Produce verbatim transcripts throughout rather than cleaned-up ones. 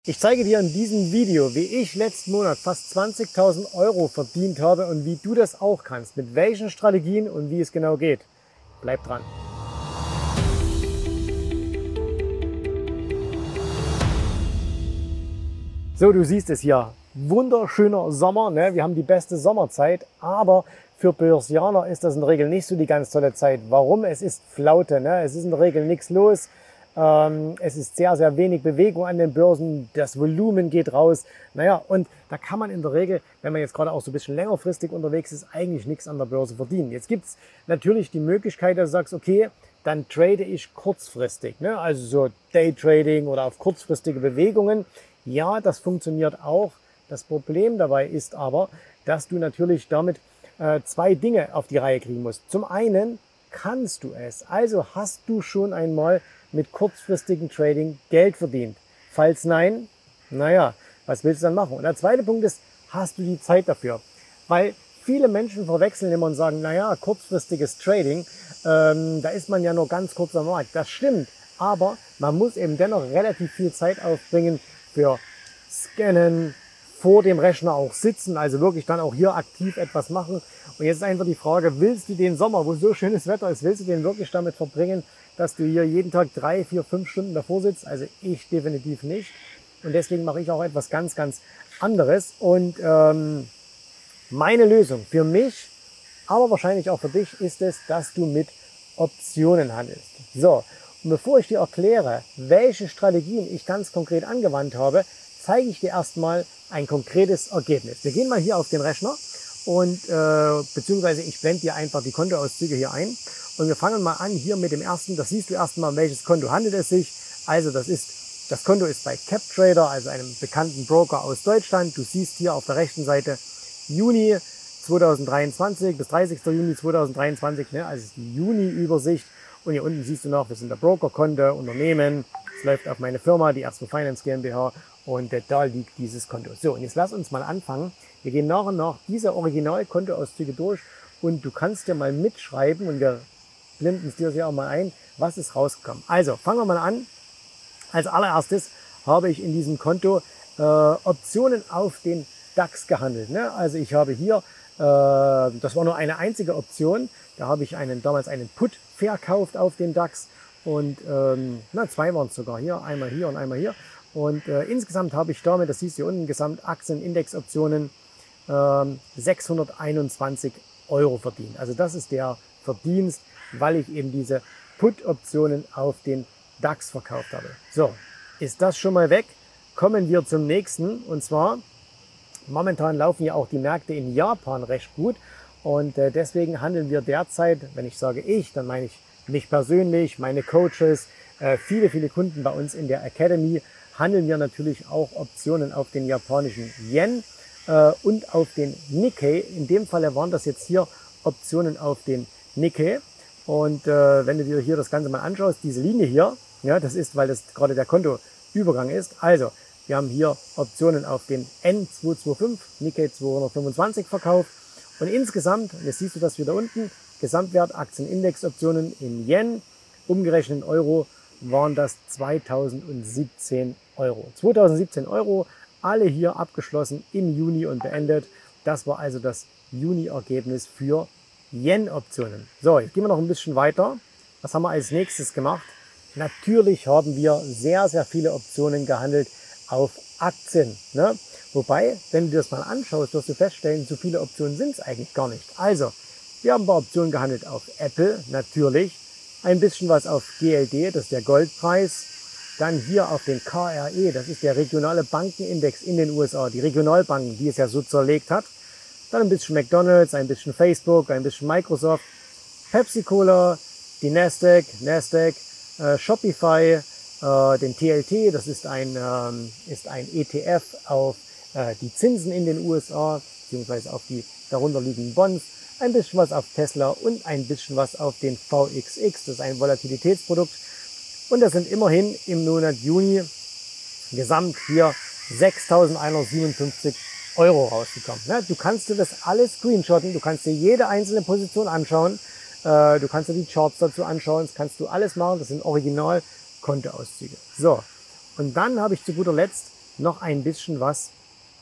Ich zeige dir in diesem Video, wie ich letzten Monat fast zwanzigtausend Euro verdient habe und wie du das auch kannst, mit welchen Strategien und wie es genau geht. Bleib dran. So, du siehst es hier. Wunderschöner Sommer, ne? Wir haben die beste Sommerzeit, aber für Börsianer ist das in der Regel nicht so die ganz tolle Zeit. Warum? Es ist Flaute, ne? Es ist in der Regel nichts los. Ähm, es ist sehr, sehr wenig Bewegung an den Börsen. Das Volumen geht raus. Naja, und da kann man in der Regel, wenn man jetzt gerade auch so ein bisschen längerfristig unterwegs ist, eigentlich nichts an der Börse verdienen. Jetzt gibt's natürlich die Möglichkeit, dass du sagst, okay, dann trade ich kurzfristig, ne? Also so Daytrading oder auf kurzfristige Bewegungen. Ja, das funktioniert auch. Das Problem dabei ist aber, dass du natürlich damit äh, zwei Dinge auf die Reihe kriegen musst. Zum einen kannst du es. Also hast du schon einmal mit kurzfristigem Trading Geld verdient? Falls nein, naja, was willst du dann machen? Und der zweite Punkt ist, hast du die Zeit dafür? Weil viele Menschen verwechseln immer und sagen, naja, kurzfristiges Trading, ähm, da ist man ja nur ganz kurz am Markt. Das stimmt, aber man muss eben dennoch relativ viel Zeit aufbringen für Scannen, vor dem Rechner auch sitzen, also wirklich dann auch hier aktiv etwas machen. Und jetzt ist einfach die Frage, willst du den Sommer, wo so schönes Wetter ist, willst du den wirklich damit verbringen, dass du hier jeden Tag drei, vier, fünf Stunden davor sitzt? Also ich definitiv nicht. Und deswegen mache ich auch etwas ganz, ganz anderes. Und ähm, meine Lösung für mich, aber wahrscheinlich auch für dich, ist es, dass du mit Optionen handelst. So, und bevor ich dir erkläre, welche Strategien ich ganz konkret angewandt habe, zeige ich dir erstmal ein konkretes Ergebnis. Wir gehen mal hier auf den Rechner und äh, beziehungsweise ich blende dir einfach die Kontoauszüge hier ein und wir fangen mal an hier mit dem ersten. Das siehst du erstmal, um welches Konto handelt es sich. Also das ist das Konto ist bei CapTrader, also einem bekannten Broker aus Deutschland. Du siehst hier auf der rechten Seite Juni zweitausenddreiundzwanzig bis dreißigster Juni zweitausenddreiundzwanzig, ne? Also die Juni-Übersicht. Und hier unten siehst du noch, wir sind der Brokerkonto, Unternehmen. Es läuft auf meine Firma, die Erstwo Finance GmbH. Und äh, da liegt dieses Konto. So, und jetzt lass uns mal anfangen. Wir gehen nach und nach diese Original-Kontoauszüge durch und du kannst dir mal mitschreiben und wir blenden es dir hier auch mal ein, was ist rausgekommen. Also, fangen wir mal an. Als allererstes habe ich in diesem Konto äh, Optionen auf den DAX gehandelt. Ne? Also ich habe hier, äh, das war nur eine einzige Option, da habe ich einen, damals einen Put verkauft auf den DAX und ähm, na, zwei waren es sogar hier, einmal hier und einmal hier. Und äh, insgesamt habe ich damit, das siehst du hier unten, Gesamt Aktienindexoptionen ähm, sechshunderteinundzwanzig Euro verdient. Also das ist der Verdienst, weil ich eben diese Put-Optionen auf den DAX verkauft habe. So, ist das schon mal weg? Kommen wir zum nächsten. Und zwar, momentan laufen ja auch die Märkte in Japan recht gut. Und äh, deswegen handeln wir derzeit, wenn ich sage ich, dann meine ich mich persönlich, meine Coaches, äh, viele, viele Kunden bei uns in der Academy, handeln wir natürlich auch Optionen auf den japanischen Yen äh, und auf den Nikkei. In dem Falle waren das jetzt hier Optionen auf den Nikkei. Und äh, wenn du dir hier das Ganze mal anschaust, diese Linie hier, ja, das ist, weil das gerade der Kontoübergang ist. Also, wir haben hier Optionen auf den N zweihunderfünfundzwanzig, Nikkei zweihundertfünfundzwanzig verkauft. Und insgesamt, jetzt siehst du das wieder unten, Gesamtwert Aktienindexoptionen in Yen, umgerechnet in Euro, waren das zweitausendsiebzehn Euro. zweitausendsiebzehn Euro, alle hier abgeschlossen im Juni und beendet. Das war also das Juni-Ergebnis für Yen-Optionen. So, jetzt gehen wir noch ein bisschen weiter. Was haben wir als nächstes gemacht? Natürlich haben wir sehr, sehr viele Optionen gehandelt auf Aktien. Ne? Wobei, wenn du dir das mal anschaust, wirst du feststellen, so viele Optionen sind es eigentlich gar nicht. Also, wir haben ein paar Optionen gehandelt auf Apple, natürlich. Ein bisschen was auf G L D, das ist der Goldpreis. Dann hier auf den K R E, das ist der regionale Bankenindex in den U S A, die Regionalbanken, die es ja so zerlegt hat. Dann ein bisschen McDonald's, ein bisschen Facebook, ein bisschen Microsoft, Pepsi-Cola, die Nasdaq, Nasdaq, äh, Shopify, äh, den T L T, das ist ein, ähm, ist ein E T F auf äh, die Zinsen in den U S A, beziehungsweise auf die darunter liegenden Bonds. Ein bisschen was auf Tesla und ein bisschen was auf den V X X, das ist ein Volatilitätsprodukt. Und das sind immerhin im Monat Juni gesamt hier sechstausendeinhundertsiebenundfünfzig Euro rausgekommen. Du kannst dir das alles screenshotten, du kannst dir jede einzelne Position anschauen, du kannst dir die Charts dazu anschauen, das kannst du alles machen, das sind Original-Kontoauszüge. So, und dann habe ich zu guter Letzt noch ein bisschen was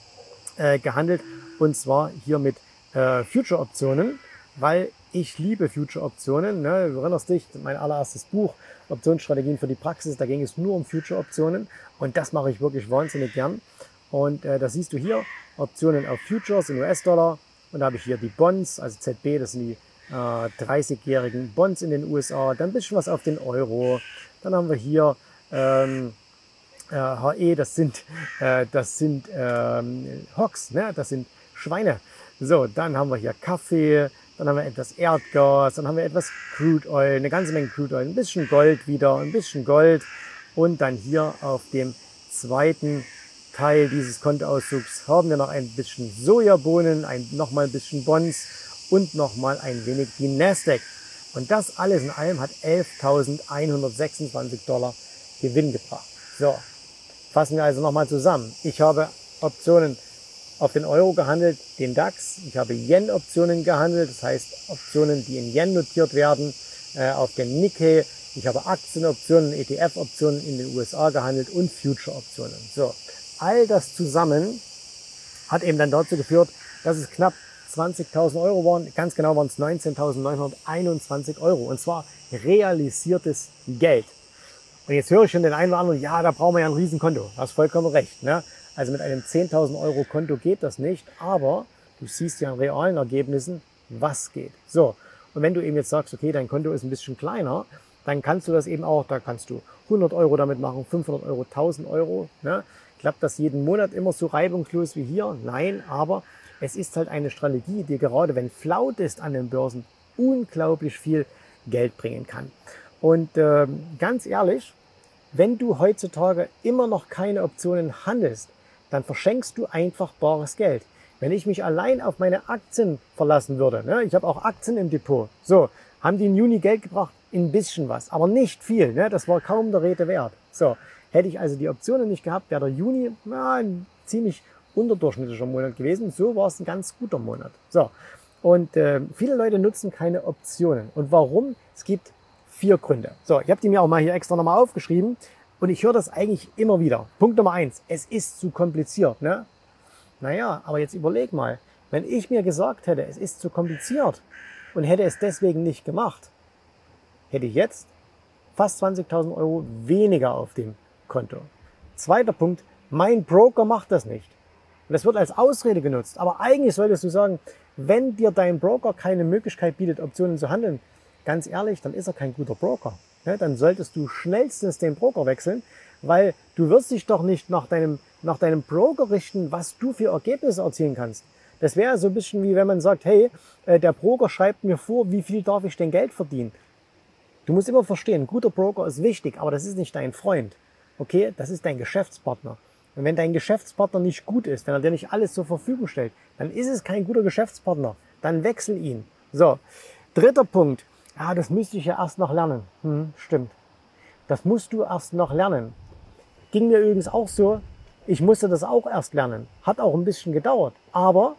äh, gehandelt. Und zwar hier mit äh, Future-Optionen, weil ich liebe Future-Optionen. Ne? Du erinnerst dich, mein allererstes Buch, Optionsstrategien für die Praxis, da ging es nur um Future-Optionen. Und das mache ich wirklich wahnsinnig gern. Und äh, da siehst du hier Optionen auf Futures in U S-Dollar. Und da habe ich hier die Bonds, also Z B, das sind die äh, dreißigjährigen Bonds in den U S A. Dann ein bisschen was auf den Euro. Dann haben wir hier ähm, äh, H E, das sind, äh, das sind ähm, Hogs, ne? Das sind Schweine. So, dann haben wir hier Kaffee, dann haben wir etwas Erdgas, dann haben wir etwas Crude Oil, eine ganze Menge Crude Oil, ein bisschen Gold wieder, ein bisschen Gold. Und dann hier auf dem zweiten Teil dieses Kontoauszugs haben wir noch ein bisschen Sojabohnen, ein, nochmal ein bisschen Bonds und nochmal ein wenig die Nasdaq. Und das alles in allem hat elftausendeinhundertsechsundzwanzig Dollar Gewinn gebracht. So, fassen wir also nochmal zusammen. Ich habe Optionen auf den Euro gehandelt, den DAX. Ich habe Yen-Optionen gehandelt, das heißt Optionen, die in Yen notiert werden, äh, auf den Nikkei. Ich habe Aktienoptionen, E T F-Optionen in den U S A gehandelt und Future-Optionen. So, all das zusammen hat eben dann dazu geführt, dass es knapp zwanzigtausend Euro waren. Ganz genau waren es neunzehntausendneunhunderteinundzwanzig Euro. Und zwar realisiertes Geld. Und jetzt höre ich schon den einen oder anderen, ja, da brauchen wir ja ein Riesenkonto. Du hast vollkommen recht. Ne? Also mit einem zehntausend Euro Konto geht das nicht. Aber du siehst ja an realen Ergebnissen, was geht. So, und wenn du eben jetzt sagst, okay, dein Konto ist ein bisschen kleiner, dann kannst du das eben auch, da kannst du hundert Euro damit machen, fünfhundert Euro, tausend Euro. Ne? Klappt das jeden Monat immer so reibungslos wie hier? Nein, aber es ist halt eine Strategie, die gerade, wenn flaut ist an den Börsen, unglaublich viel Geld bringen kann. Und äh, ganz ehrlich, wenn du heutzutage immer noch keine Optionen handelst, dann verschenkst du einfach bares Geld. Wenn ich mich allein auf meine Aktien verlassen würde, ne, ich habe auch Aktien im Depot, so, haben die im Juni Geld gebracht? Ein bisschen was, aber nicht viel. Ne? Das war kaum der Rede wert. So, hätte ich also die Optionen nicht gehabt, wäre der Juni na, ein ziemlich unterdurchschnittlicher Monat gewesen. So war es ein ganz guter Monat. So, und äh, viele Leute nutzen keine Optionen. Und warum? Es gibt vier Gründe. So, ich habe die mir auch mal hier extra nochmal aufgeschrieben. Und ich höre das eigentlich immer wieder. Punkt Nummer eins, es ist zu kompliziert. Ne? Naja, aber jetzt überleg mal, wenn ich mir gesagt hätte, es ist zu kompliziert und hätte es deswegen nicht gemacht, hätte ich jetzt fast zwanzigtausend Euro weniger auf dem Konto. Zweiter Punkt, mein Broker macht das nicht. Und das wird als Ausrede genutzt. Aber eigentlich solltest du sagen, wenn dir dein Broker keine Möglichkeit bietet, Optionen zu handeln, ganz ehrlich, dann ist er kein guter Broker. Dann solltest du schnellstens den Broker wechseln, weil du wirst dich doch nicht nach deinem, nach deinem Broker richten, was du für Ergebnisse erzielen kannst. Das wäre so ein bisschen wie wenn man sagt, hey, der Broker schreibt mir vor, wie viel darf ich denn Geld verdienen. Du musst immer verstehen, ein guter Broker ist wichtig, aber das ist nicht dein Freund. Okay, das ist dein Geschäftspartner. Und wenn dein Geschäftspartner nicht gut ist, wenn er dir nicht alles zur Verfügung stellt, dann ist es kein guter Geschäftspartner. Dann wechsel ihn. So, dritter Punkt. Ja, das müsste ich ja erst noch lernen. Hm, stimmt. Das musst du erst noch lernen. Ging mir übrigens auch so. Ich musste das auch erst lernen. Hat auch ein bisschen gedauert. Aber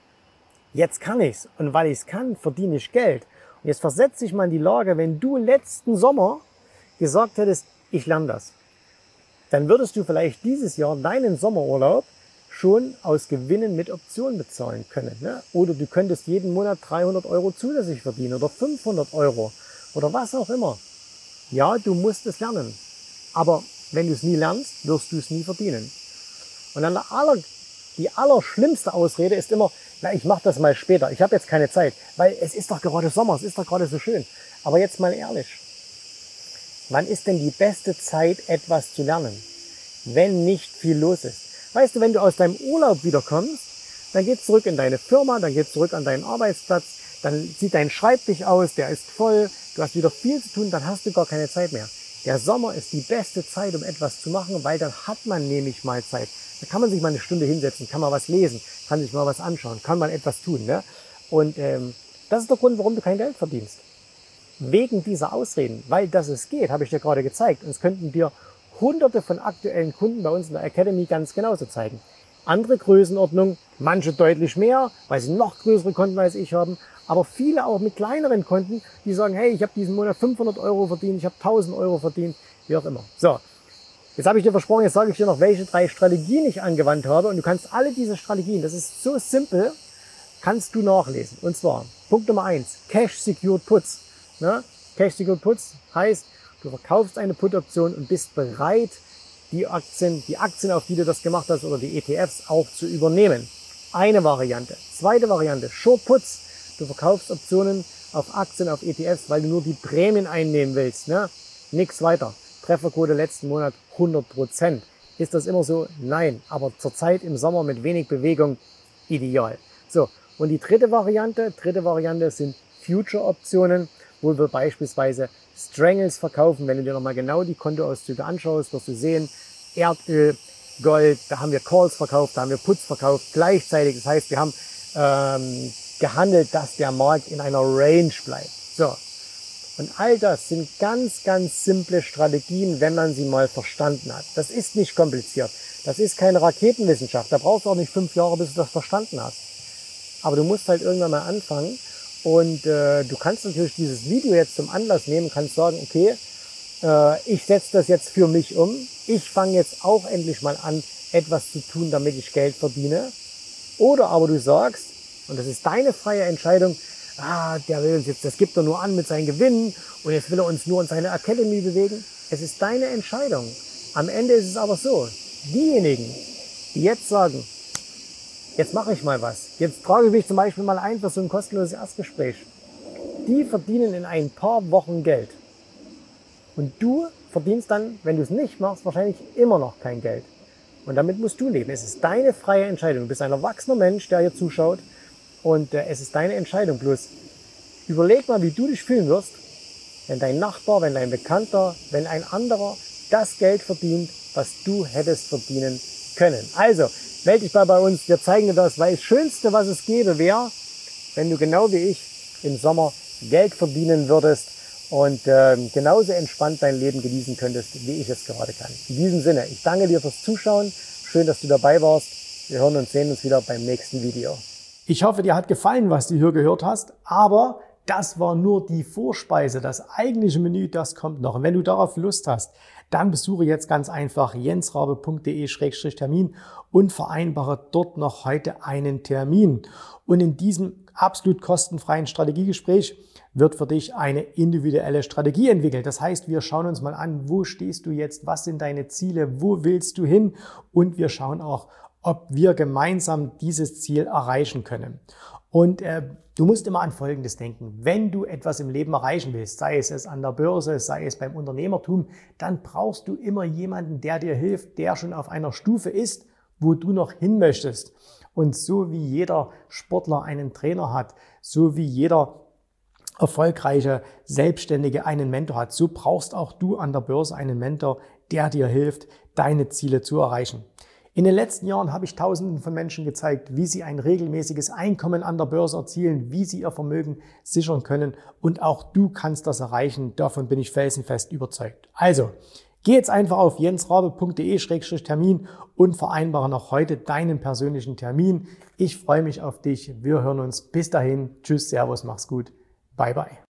jetzt kann ich's. Und weil ich's kann, verdiene ich Geld. Und jetzt versetze ich mal in die Lage, wenn du letzten Sommer gesagt hättest, ich lerne das, dann würdest du vielleicht dieses Jahr deinen Sommerurlaub schon aus Gewinnen mit Optionen bezahlen können. Ne? Oder du könntest jeden Monat dreihundert Euro zusätzlich verdienen oder fünfhundert Euro oder was auch immer. Ja, du musst es lernen. Aber wenn du es nie lernst, wirst du es nie verdienen. Und dann der aller, die allerschlimmste Ausrede ist immer, na, ich mache das mal später, ich habe jetzt keine Zeit, weil es ist doch gerade Sommer, es ist doch gerade so schön. Aber jetzt mal ehrlich, wann ist denn die beste Zeit, etwas zu lernen, wenn nicht viel los ist? Weißt du, wenn du aus deinem Urlaub wiederkommst, dann geht's zurück in deine Firma, dann geht's zurück an deinen Arbeitsplatz, dann sieht dein Schreibtisch aus, der ist voll, du hast wieder viel zu tun, dann hast du gar keine Zeit mehr. Der Sommer ist die beste Zeit, um etwas zu machen, weil dann hat man nämlich mal Zeit. Da kann man sich mal eine Stunde hinsetzen, kann mal was lesen, kann sich mal was anschauen, kann man etwas tun. Ne? Und ähm, das ist der Grund, warum du kein Geld verdienst. Wegen dieser Ausreden, weil das es geht, habe ich dir gerade gezeigt. Und es könnten dir hunderte von aktuellen Kunden bei uns in der Academy ganz genauso zeigen. Andere Größenordnung, manche deutlich mehr, weil sie noch größere Konten als ich haben, aber viele auch mit kleineren Konten, die sagen, hey, ich habe diesen Monat fünfhundert Euro verdient, ich habe tausend Euro verdient, wie auch immer. So, Jetzt habe ich dir versprochen, jetzt sage ich dir noch, welche drei Strategien ich angewandt habe. Und du kannst alle diese Strategien, das ist so simpel, kannst du nachlesen. Und zwar, Punkt Nummer eins, Cash Secured Puts. Ne? Cash Secured Puts heißt, du verkaufst eine Put-Option und bist bereit, die Aktien, die Aktien, auf die du das gemacht hast, oder die E T Fs auch zu übernehmen. Eine Variante. Zweite Variante, Short Puts. Du verkaufst Optionen auf Aktien, auf E T Fs, weil du nur die Prämien einnehmen willst. Ne? Nichts weiter. Trefferquote letzten Monat hundert Prozent. Ist das immer so? Nein. Aber zurzeit im Sommer mit wenig Bewegung ideal. So. Und die dritte Variante, dritte Variante sind Future-Optionen, wo wir beispielsweise Strangles verkaufen. Wenn du dir nochmal genau die Kontoauszüge anschaust, wirst du sehen, Erdöl, Gold, da haben wir Calls verkauft, da haben wir Puts verkauft gleichzeitig. Das heißt, wir haben ähm, gehandelt, dass der Markt in einer Range bleibt. So. Und all das sind ganz, ganz simple Strategien, wenn man sie mal verstanden hat. Das ist nicht kompliziert. Das ist keine Raketenwissenschaft. Da brauchst du auch nicht fünf Jahre, bis du das verstanden hast. Aber du musst halt irgendwann mal anfangen. Und äh, du kannst natürlich dieses Video jetzt zum Anlass nehmen, kannst sagen, okay, äh, ich setze das jetzt für mich um. Ich fange jetzt auch endlich mal an, etwas zu tun, damit ich Geld verdiene. Oder aber du sagst, und das ist deine freie Entscheidung, ah, der will uns jetzt, das gibt er nur an mit seinen Gewinnen und jetzt will er uns nur in seine Academy bewegen. Es ist deine Entscheidung. Am Ende ist es aber so, diejenigen, die jetzt sagen, jetzt mache ich mal was, jetzt trage ich mich zum Beispiel mal ein für so ein kostenloses Erstgespräch, die verdienen in ein paar Wochen Geld. Und du verdienst dann, wenn du es nicht machst, wahrscheinlich immer noch kein Geld. Und damit musst du leben. Es ist deine freie Entscheidung. Du bist ein erwachsener Mensch, der hier zuschaut. Und äh, es ist deine Entscheidung. Bloß überleg mal, wie du dich fühlen wirst, wenn dein Nachbar, wenn dein Bekannter, wenn ein anderer das Geld verdient, was du hättest verdienen können. Also, melde dich mal bei uns. Wir zeigen dir das, weil das Schönste, was es gäbe, wäre, wenn du genau wie ich im Sommer Geld verdienen würdest und äh, genauso entspannt dein Leben genießen könntest, wie ich es gerade kann. In diesem Sinne, ich danke dir fürs Zuschauen. Schön, dass du dabei warst. Wir hören und sehen uns wieder beim nächsten Video. Ich hoffe, dir hat gefallen, was du hier gehört hast, aber das war nur die Vorspeise. Das eigentliche Menü, das kommt noch. Und wenn du darauf Lust hast, dann besuche jetzt ganz einfach jensrabe punkt de Schrägstrich Termin und vereinbare dort noch heute einen Termin. Und in diesem absolut kostenfreien Strategiegespräch wird für dich eine individuelle Strategie entwickelt. Das heißt, wir schauen uns mal an, wo stehst du jetzt, was sind deine Ziele, wo willst du hin, und wir schauen auch, ob wir gemeinsam dieses Ziel erreichen können. Und äh, du musst immer an Folgendes denken: Wenn du etwas im Leben erreichen willst, sei es, es an der Börse, sei es beim Unternehmertum, dann brauchst du immer jemanden, der dir hilft, der schon auf einer Stufe ist, wo du noch hin möchtest. Und so wie jeder Sportler einen Trainer hat, so wie jeder erfolgreiche Selbstständige einen Mentor hat, so brauchst auch du an der Börse einen Mentor, der dir hilft, deine Ziele zu erreichen. In den letzten Jahren habe ich Tausenden von Menschen gezeigt, wie sie ein regelmäßiges Einkommen an der Börse erzielen, wie sie ihr Vermögen sichern können, und auch du kannst das erreichen. Davon bin ich felsenfest überzeugt. Also, geh jetzt einfach auf jensrabe punkt de Schrägstrich Termin und vereinbare noch heute deinen persönlichen Termin. Ich freue mich auf dich. Wir hören uns. Bis dahin. Tschüss, Servus, mach's gut. Bye, bye.